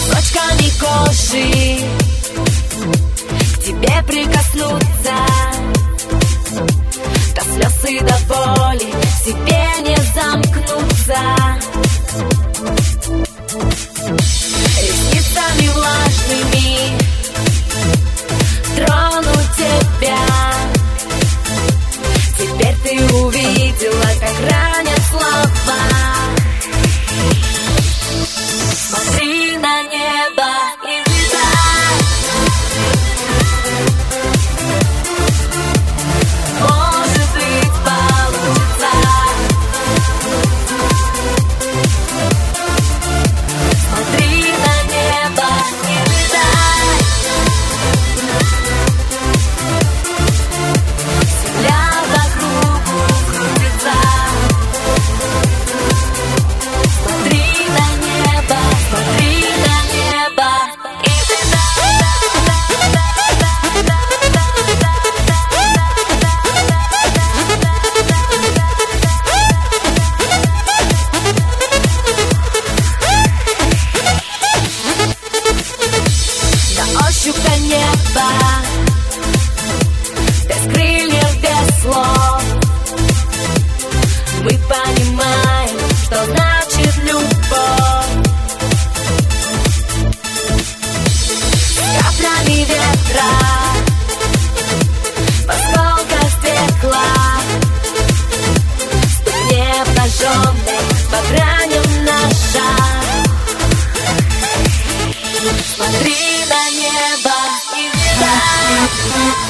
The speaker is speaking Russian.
кусочками кожи к тебе прикоснуться, до слез и до боли в себе не замкнуться. Ресницами влажными трону тебя. Теперь ты увидела, как ранят слова. Смотри на небо и ждай. Может быть, получится. Смотри на небо и ждай. Земля вокруг крутится. Смотри на небо, смотри на небо и на ощупь небо, без крыльев, без слов. Мы понимаем, что значит любовь. Каплями ветра, в осколках стекла, ступни обнаженной по граням наша. Смотри на небо и ждай.